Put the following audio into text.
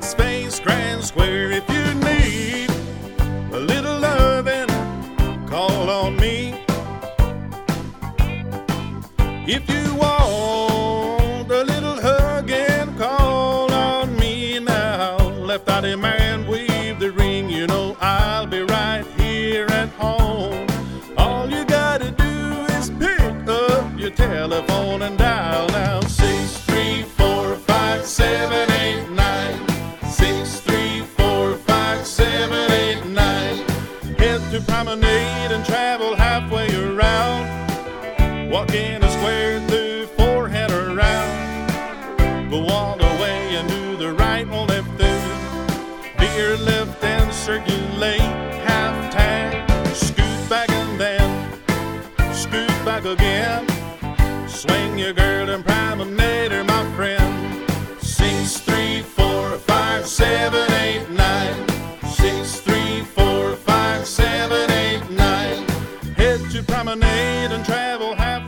Space Grand Square. If you need a little loving, call on me. If you want a little hugging, call on me now. Left out a man, weave the ring, you know I'll be right here at home. All you gotta do is pick up your telephone and dial now. 6345789. 6345789. Head to Promenade and travel halfway around. Walk in a square through forehead around. Go all the way and do the right and left through. Veer left and circulate half tag. Scoot back and then scoot back again. Swing your girl and promenade her, my friend. 6345789. 6345789. Head to Promenade and travel half